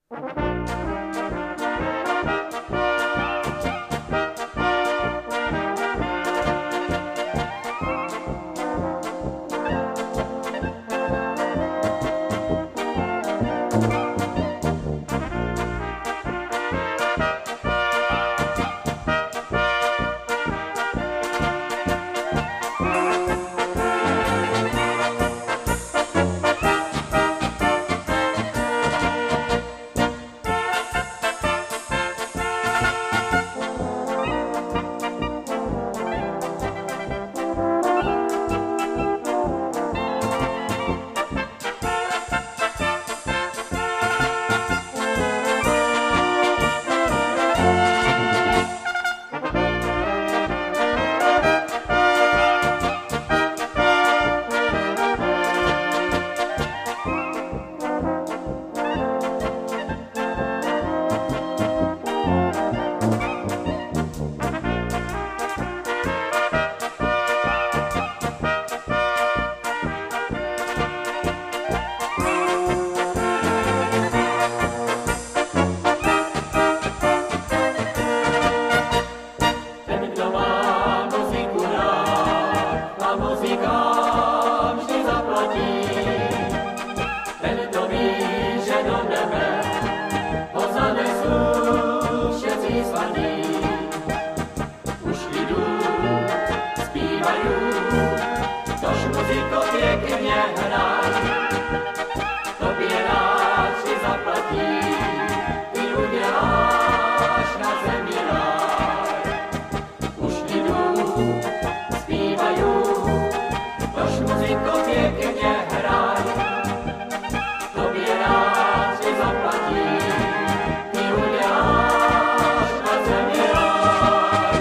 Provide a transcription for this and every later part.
Muziko pięknie hraj, tobie raz się zapłaci i umierasz na ziemi raj. Uśnij duch, śpiewaj już, toż muzyko pięknie hraj, tobie raz się zapłaci i umierasz na ziemi raj.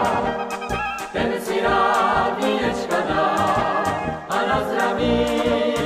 Ten si rád vínečka dá a nazdraví.